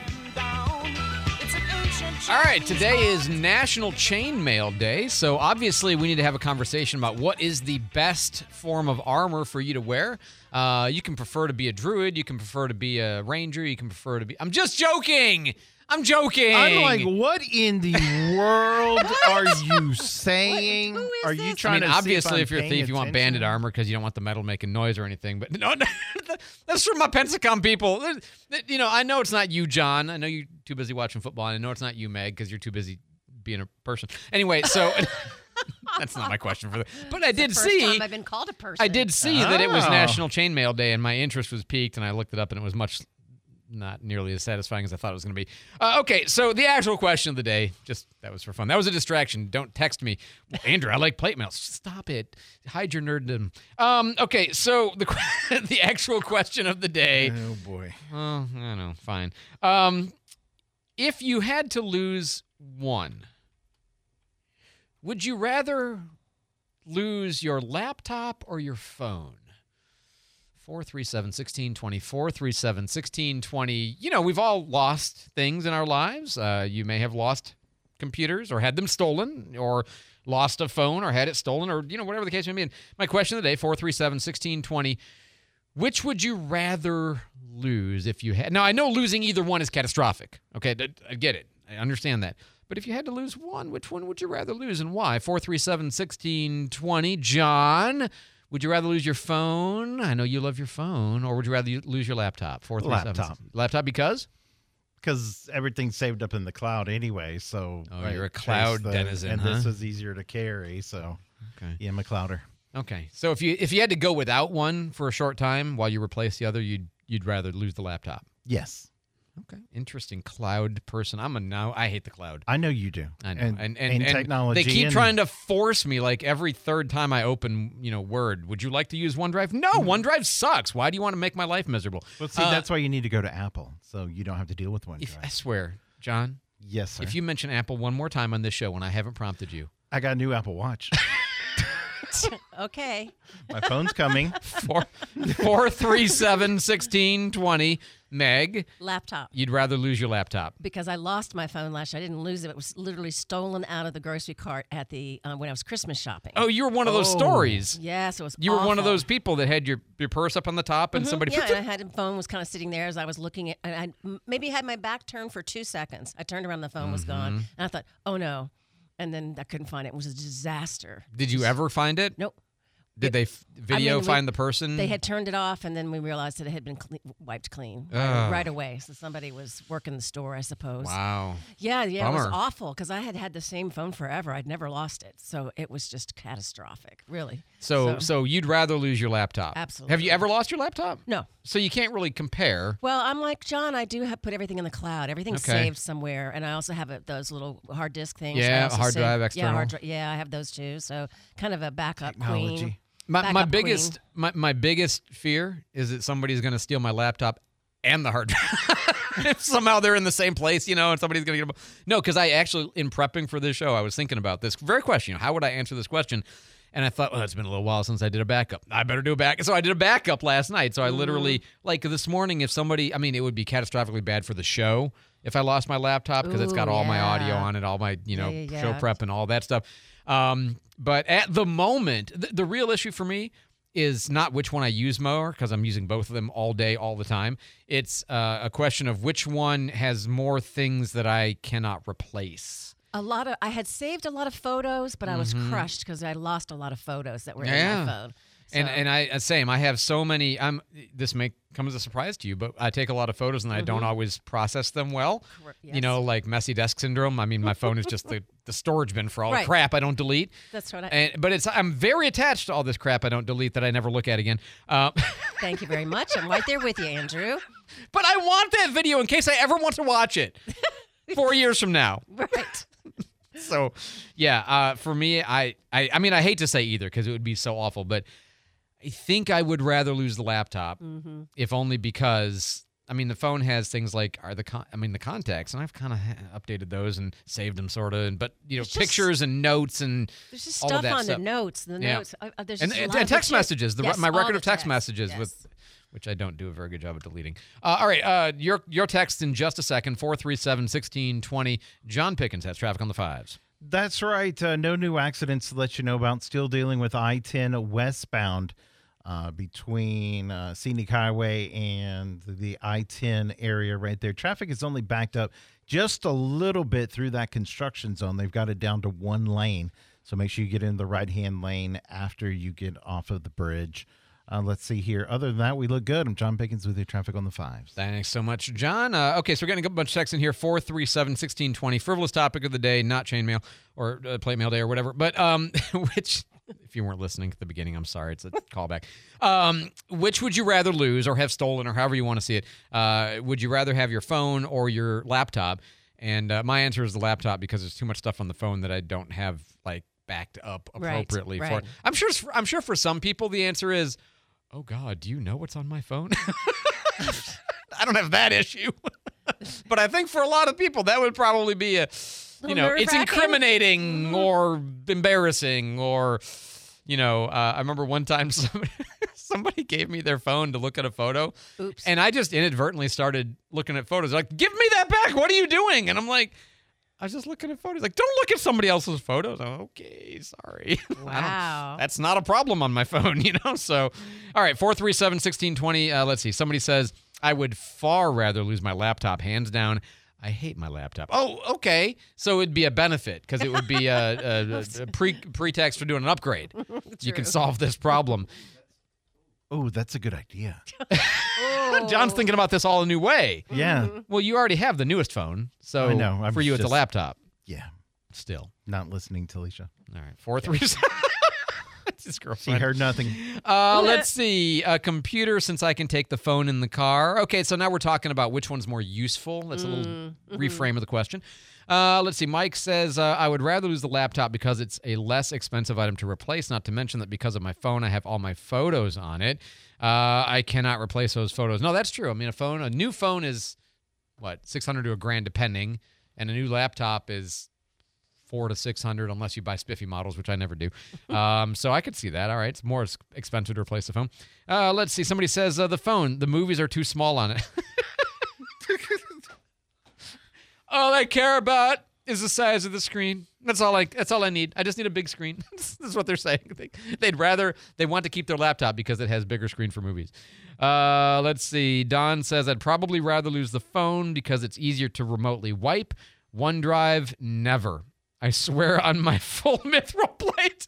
All right, today is National Chainmail Day, so obviously we need to have a conversation about what is the best form of armor for you to wear. Uh, you can prefer to be a druid, you can prefer to be a ranger, you can prefer to be... I'm just joking! I'm joking! I'm like, what in the world are you saying? What? Are you trying I mean, to obviously, see if, if you're a thief, paying you want attention? bandit armor because you don't want the metal making noise or anything. But no, no that's from my Pensacom people. You know, I know it's not you, John. I know you're too busy watching football. And I know it's not you, Meg, because you're too busy being a person. Anyway, so that's not my question for the. But I did It's the first see. time I've been called a person. I did see that it was Oh. National Chainmail Day, and my interest was piqued, and I looked it up, and it was much. Not nearly as satisfying as I thought it was going to be. Uh, okay, so the actual question of the day, just that was for fun. That was a distraction. Don't text me. Well, Andrew, I like plate mail. Stop it. Hide your nerddom. Um, okay, so the the actual question of the day. Oh, boy. Oh, I know. Fine. Um, if you had to lose one, would you rather lose your laptop or your phone? four three seven, one six two zero, four three seven, one six two zero. You know, we've all lost things in our lives. Uh, you may have lost computers or had them stolen or lost a phone or had it stolen or, you know, whatever the case may be. And my question of the day, four three seven, one six two zero. Which would you rather lose if you had... Now, I know losing either one is catastrophic. Okay, I get it. I understand that. But if you had to lose one, which one would you rather lose and why? four three seven, one six two zero. John... Would you rather lose your phone? I know you love your phone. Or would you rather lose your laptop? Four, three, Laptop. Seven. Laptop because? Because everything's saved up in the cloud anyway. So Oh, I you're a chase cloud the- denizen, and huh? this is easier to carry. So Okay. yeah, I'm a clouder. Okay. So if you if you had to go without one for a short time while you replace the other, you'd you'd rather lose the laptop. Yes. Okay. Interesting. Cloud person. I'm a no. I hate the cloud. I know you do. I know. And, And and, and and technology. they keep and- trying to force me like every third time I open, you know, Word. Would you like to use OneDrive? No, OneDrive sucks. Why do you want to make my life miserable? Well, see, Uh, that's why you need to go to Apple, so you don't have to deal with one. if, I swear, John. Yes, sir. If you mention Apple one more time on this show when I haven't prompted you. I got a new Apple Watch. Okay. My phone's coming. Four, four three seven, sixteen twenty. Meg. Laptop. You'd rather lose your laptop. Because I lost my phone last year. I didn't lose it. It was literally stolen out of the grocery cart at the uh, when I was Christmas shopping. Oh, you were one of those Oh. stories. Yes, it was You were one of awful. those people that had your, your purse up on the top and Mhm, somebody... Yeah, and I had the phone was kind of sitting there as I was looking at, and I m- maybe had my back turned for two seconds. I turned around, the phone was gone, Mhm. and I thought, oh no, and then I couldn't find it. It was a disaster. Did you ever find it? Nope. Did they f- video I mean, we- find the person? They had turned it off, and then we realized that it had been cle wiped clean right, Ugh. right away. So somebody was working the store, I suppose. Wow. Yeah, yeah, it was Bummer. awful because I had had the same phone forever. I'd never lost it, so it was just catastrophic, really. So, so you'd rather lose your laptop? Absolutely. Have you ever lost your laptop? No. So you can't really compare. Well, I'm like John. I do have put everything in the cloud. Everything's Okay. saved somewhere, and I also have a, those little hard disk things. Yeah, I also hard save- drive, Yeah, external. hard dri- yeah, I have those too. So kind of a backup Technology. queen. My, my Backup biggest queen. my, my biggest fear is that somebody's going to steal my laptop and the hard drive. If somehow they're in the same place, you know, and somebody's going to get them. No, because I actually, in prepping for this show, I was thinking about this very question. You know, how would I answer this question? And I thought, well, it's been a little while since I did a backup. I better do a backup. So I did a backup last night. So I literally, like this morning, if somebody, I mean, it would be catastrophically bad for the show if I lost my laptop because it's got Ooh, all my yeah. audio on it, all my, you know, Yeah, yeah, show yeah. prep and all that stuff. Um, but at the moment, th- the real issue for me is not which one I use more, because I'm using both of them all day, all the time. It's uh, a question of which one has more things that I cannot replace. A lot of I had saved a lot of photos, but I was Mhm. crushed because I lost a lot of photos that were in Yeah. my phone. And So- and I uh, same. I have so many. I'm. This may come as a surprise to you, but I take a lot of photos and I don't Mhm. always process them well. Correct, You know, like messy desk syndrome. I mean, my phone is just the, the storage bin for all Right. the crap I don't delete. That's what I- And, but it's I'm very attached to all this crap I don't delete that I never look at again. Uh, Thank you very much. I'm right there with you, Andrew. but I want that video in case I ever want to watch it four years from now. Right. So, yeah, uh, for me, I, I, I mean, I hate to say either because it would be so awful, but I think I would rather lose the laptop, Mhm. if only because, I mean, the phone has things like are the, con- I mean, the contacts, and I've kind of ha- updated those and saved them, sort of, and but you know, There's just- pictures and notes and There's just all stuff of that on stuff. the notes. The Yeah. notes. Uh, uh, there's and, just a and, lot and of text pictures. messages, the, Yes, my all record the of text text. messages Yes. with. Which I don't do a very good job of deleting. Uh, all right, uh, your your text in just a second, four three seven, one six two zero. John Pickens has traffic on the fives. That's right. Uh, no new accidents to let you know about. Still dealing with I ten westbound uh, between uh, Scenic Highway and the I ten area right there. Traffic is only backed up just a little bit through that construction zone. They've got it down to one lane. So make sure you get in the right-hand lane after you get off of the bridge. Uh, let's see here. Other than that, we look good. I'm John Pickens with your traffic on the fives. Thanks so much, John. Uh, okay, so we're getting a bunch of texts in here. four three seven, one six two zero. Frivolous topic of the day, not chainmail or uh, plate mail day or whatever. But um, which, if you weren't listening at the beginning, I'm sorry. It's a callback. Um, which would you rather lose or have stolen or however you want to see it? Uh, would you rather have your phone or your laptop? And uh, my answer is the laptop because there's too much stuff on the phone that I don't have like backed up Right, appropriately for right. it. I'm sure. I'm sure for some people the answer is, oh God, do you know what's on my phone? I don't have that issue. But I think for a lot of people, that would probably be a, you Little know, it's nerve-wracking. incriminating or embarrassing or, you know, uh, I remember one time somebody, somebody gave me their phone to look at a photo. Oops. And I just inadvertently started looking at photos. Like, give me that back. What are you doing? And I'm like, I was just looking at photos. Like, don't look at somebody else's photos. I'm, okay, sorry. I don't- Wow. that's not a problem on my phone, you know? So, all right, four three seven, one six two zero. Uh, let's see. Somebody says, I would far rather lose my laptop, hands down. I hate my laptop. Oh, okay. So it'd be a benefit because it would be a, a, a, a pre pretext for doing an upgrade. You can True. solve this problem. Oh, that's a good idea. John's thinking about this all a new way. Yeah. Well, you already have the newest phone, so I know. I'm for you it's a just- laptop. Yeah. Still. Not listening to Alicia. All right. Four three seven. That's his She girlfriend. heard nothing. Uh, let's see. A computer, since I can take the phone in the car. Okay, so now we're talking about which one's more useful. That's a little Mm-hmm. reframe of the question. Uh, let's see. Mike says, uh, I would rather lose the laptop because it's a less expensive item to replace, not to mention that because of my phone, I have all my photos on it. Uh, I cannot replace those photos. No, that's true. I mean, a phone, a new phone is, what, six hundred to a grand depending, and a new laptop is four to six hundred unless you buy spiffy models, which I never do. Um, so I could see that. All right, it's more ex- expensive to replace the phone. Uh, let's see. Somebody says uh, the phone. The movies are too small on it. All I care about is the size of the screen. That's all I. That's all I need. I just need a big screen. This is what they're saying. They, they'd rather they want to keep their laptop because it has bigger screen for movies. Uh, let's see. Don says I'd probably rather lose the phone because it's easier to remotely wipe. OneDrive, never. I swear on my full mithril plate.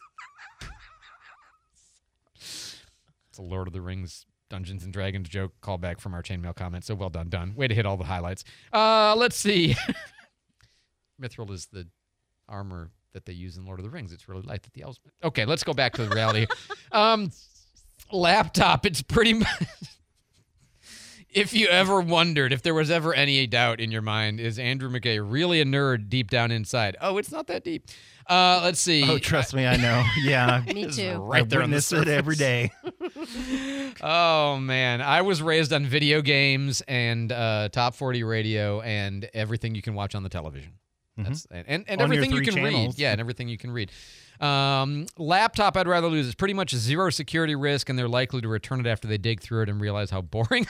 It's a Lord of the Rings Dungeons and Dragons joke callback from our chainmail comment. So well done, Don. Way to hit all the highlights. Uh, let's see. Mithril is the armor that they use in Lord of the Rings. It's really light that the elves. Okay, let's go back to the reality. um, laptop. It's pretty much. If you ever wondered, if there was ever any doubt in your mind, is Andrew McKay really a nerd deep down inside? Oh, it's not that deep. Uh, let's see. Oh, trust me, I know. Yeah. Me too. Right I there on the witness it surface. every day. Oh, man. I was raised on video games and uh, Top forty radio and everything you can watch on the television. That's and, and, and On your everything you three can channels. read. Yeah, and everything you can read. Um, laptop, I'd rather lose. It's pretty much zero security risk, and they're likely to return it after they dig through it and realize how boring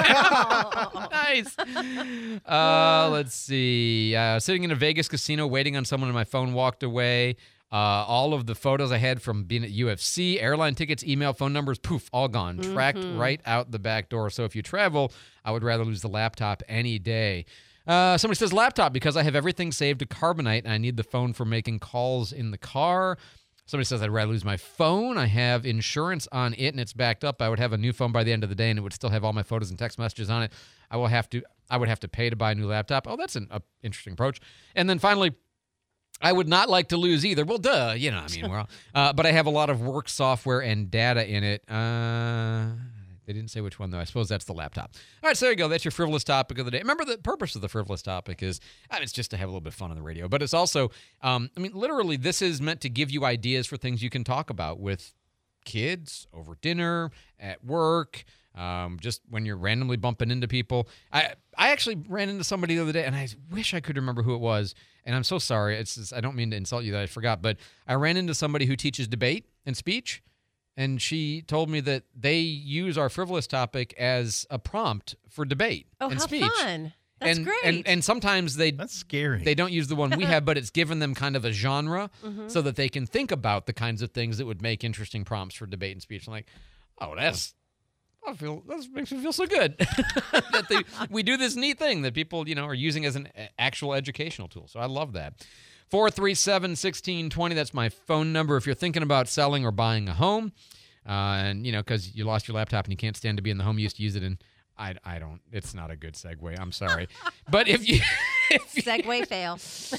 I am. Nice. Uh, let's see. Uh, sitting in a Vegas casino waiting on someone, and my phone walked away. Uh, all of the photos I had from being at U F C, airline tickets, email, phone numbers, poof, all gone. Mm-hmm. Tracked right out the back door. So if you travel, I would rather lose the laptop any day. Uh, somebody says laptop because I have everything saved to Carbonite and I need the phone for making calls in the car. Somebody says I'd rather lose my phone. I have insurance on it and it's backed up. I would have a new phone by the end of the day and it would still have all my photos and text messages on it. I will have to. I would have to pay to buy a new laptop. Oh, that's an uh, interesting approach. And then finally, I would not like to lose either. Well, duh, you know, I mean, we're all, uh, but I have a lot of work software and data in it. Uh, they didn't say which one, though. I suppose that's the laptop. All right, so there you go. That's your frivolous topic of the day. Remember, the purpose of the frivolous topic is, I mean, it's just to have a little bit of fun on the radio, but it's also, um, I mean, literally, this is meant to give you ideas for things you can talk about with kids, over dinner, at work, um, just when you're randomly bumping into people. I I actually ran into somebody the other day, and I wish I could remember who it was, and I'm so sorry. It's just, I don't mean to insult you that I forgot, but I ran into somebody who teaches debate and speech, and she told me that they use our frivolous topic as a prompt for debate Oh, and how speech. fun. That's and, great. And and sometimes they That's scary. they don't use the one we have, but it's given them kind of a genre Mhm. so that they can think about the kinds of things that would make interesting prompts for debate and speech. I'm like, oh, that's I feel that makes me feel so good that they, we do this neat thing that people you know are using as an actual educational tool. So I love that. four three seven, one six two zero. That's my phone number if you're thinking about selling or buying a home, uh, and you know because you lost your laptop and you can't stand to be in the home you used to use it in. I, I don't. It's not a good segue. I'm sorry, but if you, if you Segway fail.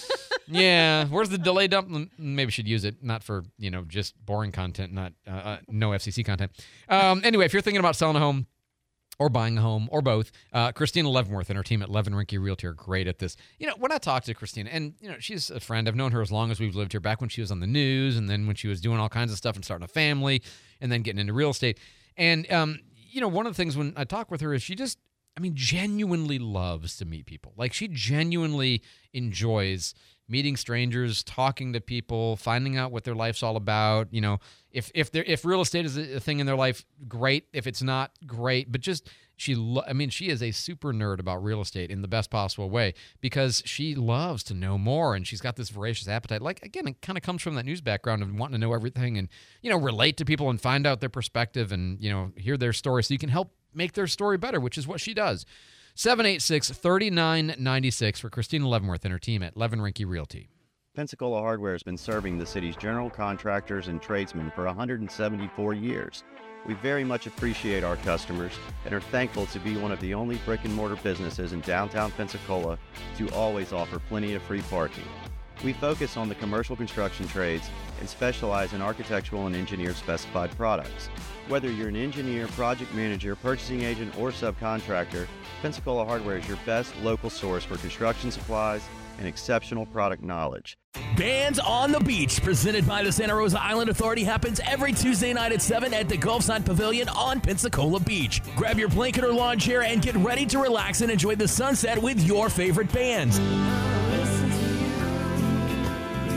yeah, where's the delay dump? Maybe we should use it not for you know just boring content, not uh, uh, no F C C content. Um, anyway, if you're thinking about selling a home or buying a home or both, uh, Christina Leavenworth and her team at Levin Rinke Realty are great at this. You know, when I talk to Christina, and you know she's a friend. I've known her as long as we've lived here. Back when she was on the news, and then when she was doing all kinds of stuff and starting a family, and then getting into real estate, and um. You know, one of the things when I talk with her is she just, I mean, genuinely loves to meet people. Like, she genuinely enjoys meeting strangers, talking to people, finding out what their life's all about. You know, if if there if real estate is a thing in their life, great. If it's not, great. But just she, lo- I mean, she is a super nerd about real estate in the best possible way because she loves to know more, and she's got this voracious appetite. Like, again, it kind of comes from that news background of wanting to know everything and, you know, relate to people and find out their perspective and, you know, hear their story so you can help make their story better, which is what she does. seven eight six, three nine nine six for Christina Leavenworth and her team at Levin Rinke Realty. Pensacola Hardware has been serving the city's general contractors and tradesmen for one hundred seventy-four years. We very much appreciate our customers and are thankful to be one of the only brick and mortar businesses in downtown Pensacola to always offer plenty of free parking. We focus on the commercial construction trades and specialize in architectural and engineer specified products. Whether you're an engineer, project manager, purchasing agent, or subcontractor, Pensacola Hardware is your best local source for construction supplies and exceptional product knowledge. Bands on the Beach, presented by the Santa Rosa Island Authority, happens every Tuesday night at seven at the Gulfside Pavilion on Pensacola Beach. Grab your blanket or lawn chair and get ready to relax and enjoy the sunset with your favorite bands. This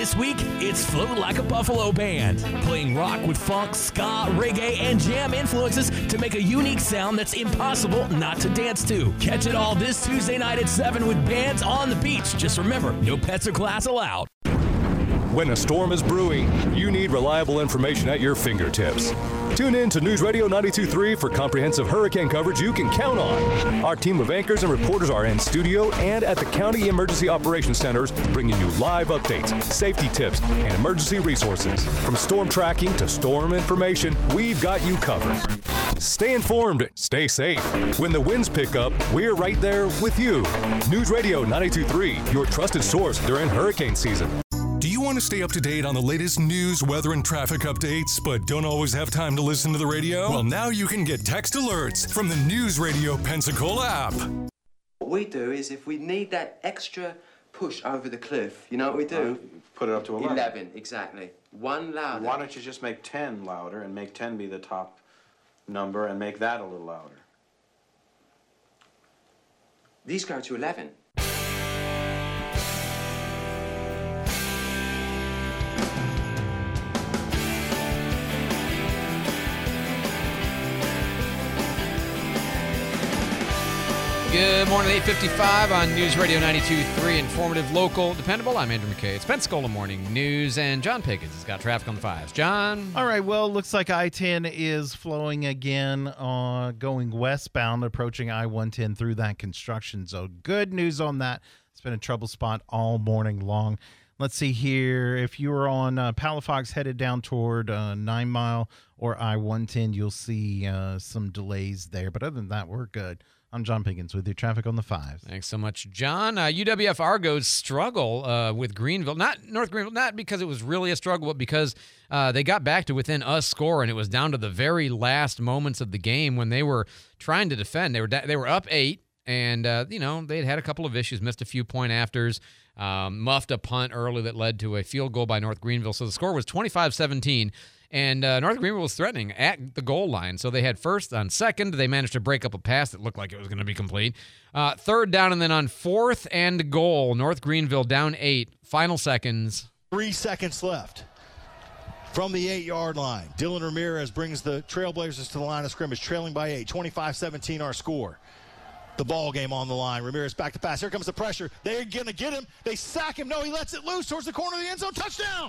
This week, it's Float Like a Buffalo Band, playing rock with funk, ska, reggae, and jam influences to make a unique sound that's impossible not to dance to. Catch it all this Tuesday night at seven with Bands on the Beach. Just remember, no pets or class allowed. When a storm is brewing, you need reliable information at your fingertips. Tune in to News Radio ninety-two point three for comprehensive hurricane coverage you can count on. Our team of anchors and reporters are in studio and at the County Emergency Operations Centers, bringing you live updates, safety tips, and emergency resources. From storm tracking to storm information, we've got you covered. Stay informed, stay safe. When the winds pick up, we're right there with you. News Radio ninety-two point three, your trusted source during hurricane season. Do you want to stay up to date on the latest news, weather, and traffic updates, but don't always have time to listen to the radio? Well, now you can get text alerts from the News Radio Pensacola app. What we do is if we need that extra push over the cliff, you know what we do? Uh, put it up to eleven. eleven, exactly. One louder. Why don't you just make ten louder and make ten be the top number and make that a little louder? These go to eleven. Good morning, eight fifty-five on News Radio ninety-two point three, informative, local, dependable. I'm Andrew McKay. It's Pensacola Morning News, and John Pickens has got traffic on the fives. John? All right, well, looks like I ten is flowing again, uh, going westbound, approaching I one ten through that construction zone. Good news on that. It's been a trouble spot all morning long. Let's see here. If you were on uh, Palafox headed down toward uh, Nine Mile or I one ten, you'll see uh, some delays there. But other than that, we're good. I'm John Pickens with your traffic on the fives. Thanks so much, John. Uh, U W F Argos struggle uh, with Greenville. Not North Greenville, not because it was really a struggle, but because uh, they got back to within a score, and it was down to the very last moments of the game when they were trying to defend. They were da- they were up eight, and uh, you know they'd had a couple of issues, missed a few point afters, um, muffed a punt early that led to a field goal by North Greenville. So the score was twenty-five seventeen. And uh, North Greenville was threatening at the goal line. So they had first on second. They managed to break up a pass that looked like it was going to be complete. Uh, third down, and then on fourth and goal, North Greenville down eight. Final seconds. Three seconds left from the eight-yard line. Dylan Ramirez brings the Trailblazers to the line of scrimmage, trailing by eight. twenty-five seventeen our score. The ball game on the line. Ramirez back to pass. Here comes the pressure. They're going to get him. They sack him. No, he lets it loose towards the corner of the end zone. Touchdown!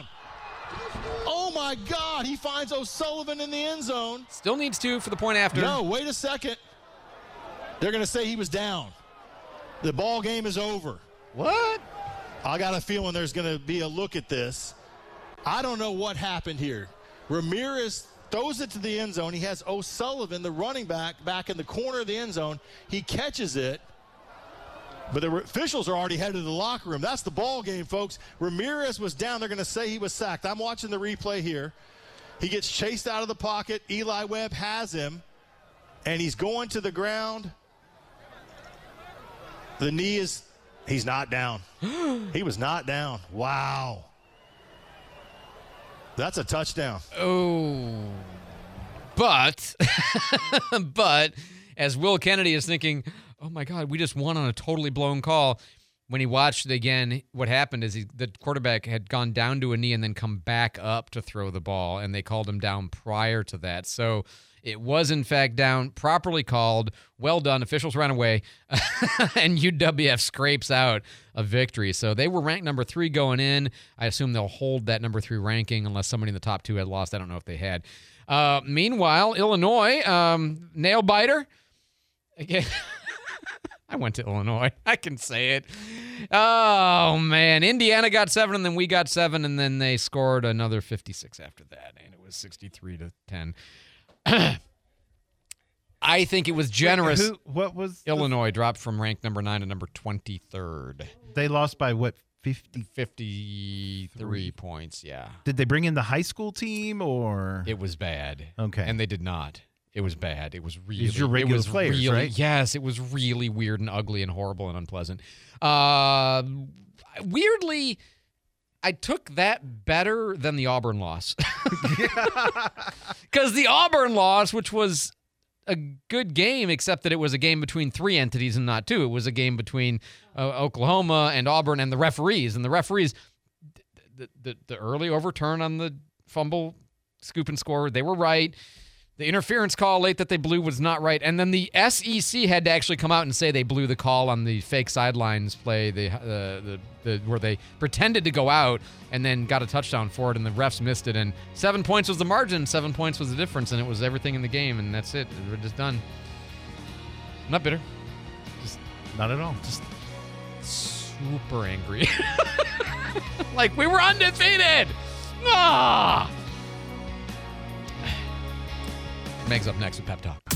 Oh, my God. He finds O'Sullivan in the end zone. Still needs two for the point after. No, wait a second. They're going to say he was down. The ball game is over. What? I got a feeling there's going to be a look at this. I don't know what happened here. Ramirez throws it to the end zone. He has O'Sullivan, the running back, back in the corner of the end zone. He catches it. But the officials are already headed to the locker room. That's the ball game, folks. Ramirez was down. They're going to say he was sacked. I'm watching the replay here. He gets chased out of the pocket. Eli Webb has him, and he's going to the ground. The knee is – he's not down. He was not down. Wow. That's a touchdown. Oh. But, but as Will Kennedy is thinking – oh, my God, we just won on a totally blown call. When he watched again, what happened is he, the quarterback had gone down to a knee and then come back up to throw the ball, and they called him down prior to that. So it was, in fact, down, properly called. Well done. Officials ran away, and U W F scrapes out a victory. So they were ranked number three going in. I assume they'll hold that number three ranking unless somebody in the top two had lost. I don't know if they had. Uh, meanwhile, Illinois, um, nail biter. Again. I went to Illinois. I can say it. Oh, man. Indiana got seven, and then we got seven, and then they scored another fifty-six after that, and it was sixty-three to ten. I think it was generous. Wait, who, what was Illinois the... dropped from ranked number nine to number twenty-third. They lost by what, fifty? fifty-three Three. Points, yeah. Did they bring in the high school team, or? It was bad. Okay. And they did not. It was bad. It was really. These are your regular it was players, really, right? Yes, it was really weird and ugly and horrible and unpleasant. Uh, weirdly, I took that better than the Auburn loss. Because the Auburn loss, which was a good game, except that it was a game between three entities and not two. It was a game between uh, Oklahoma and Auburn and the referees. And the referees, the, the, the early overturn on the fumble, scoop and score, they were right. The interference call late that they blew was not right. And then the S E C had to actually come out and say they blew the call on the fake sidelines play, the, uh, the, the where they pretended to go out and then got a touchdown for it, and the refs missed it. And seven points was the margin, seven points was the difference, and it was everything in the game, and that's it. We're just done. I'm not bitter. Just not at all. Just super angry. Like, we were undefeated! Ah! Meg's up next with Pep Talk.